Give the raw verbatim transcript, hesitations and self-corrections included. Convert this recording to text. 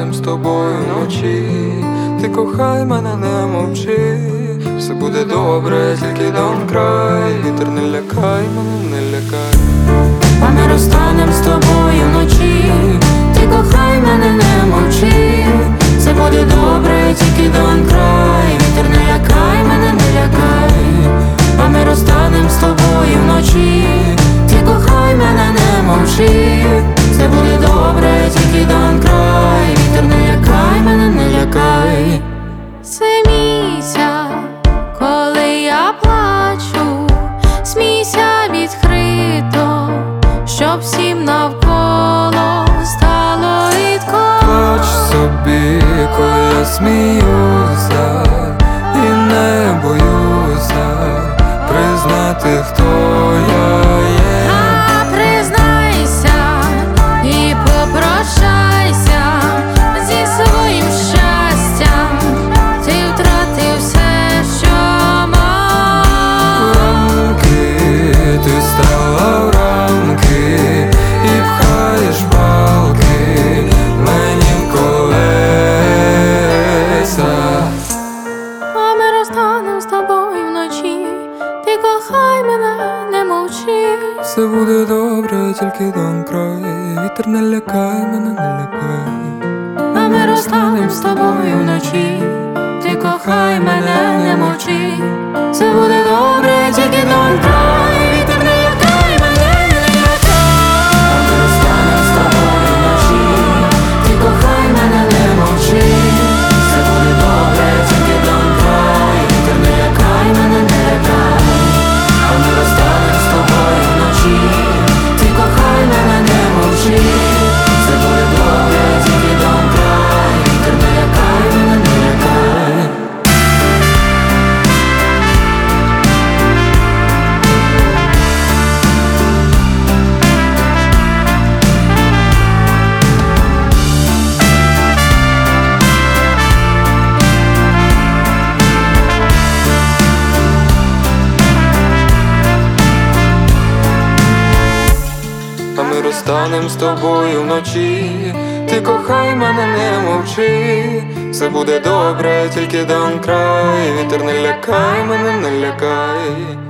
розтанем з тобою вночі. Ти кохай мене, не мовчи, все буде добре, тільки дан край. Вітер не лякай мене, не лякай. А ми розтанем з тобою вночі. Ти кохай мене, не мовчи, все буде добре, тільки дан край. Вітер не лякай мене, не лякай. А ми розтанем з тобою вночі. Ти кохай мене, не мовчи, все буде добре, тільки дан край. Вітер не лякай мене, не лякай. Смійся, коли я плачу, смійся відкрито, щоб всім навколо стало рідко. Плач собі, коли я сміюся, і не боюся признати, хто я є. А признайся і попрощайся зі своїм щастям. Ти втратив все, що мав. Рамки, ти стала в рамки і пхаєш палки мені в колеса. А ми розтанем з тобою вночі. Ти кохай мене, не мовчи. Все буде добре, тільки дан край. Вітер не лякай мене, не лякай. А ми розтанем з тобою вночі. Ти кохай мене, не мовчи. Все буде добре, тільки дан край. Вітер не лякай мене, не лякай. А ми розтанем з тобою вночі. Ти кохай мене, не мовчи. Все буде добре, тільки дан край. Вітер не лякай мене, не лякай. А ми розтанем з тобою вночі. Ти кохай мене, не мовчи. Все буде добре, тільки дан край. Вітер не лякай мене, не лякай. А ми розтанем з тобою вночі. Ти кохай мене, не мовчи, все буде добре, тільки дан край. Вітер не лякай мене, не лякай.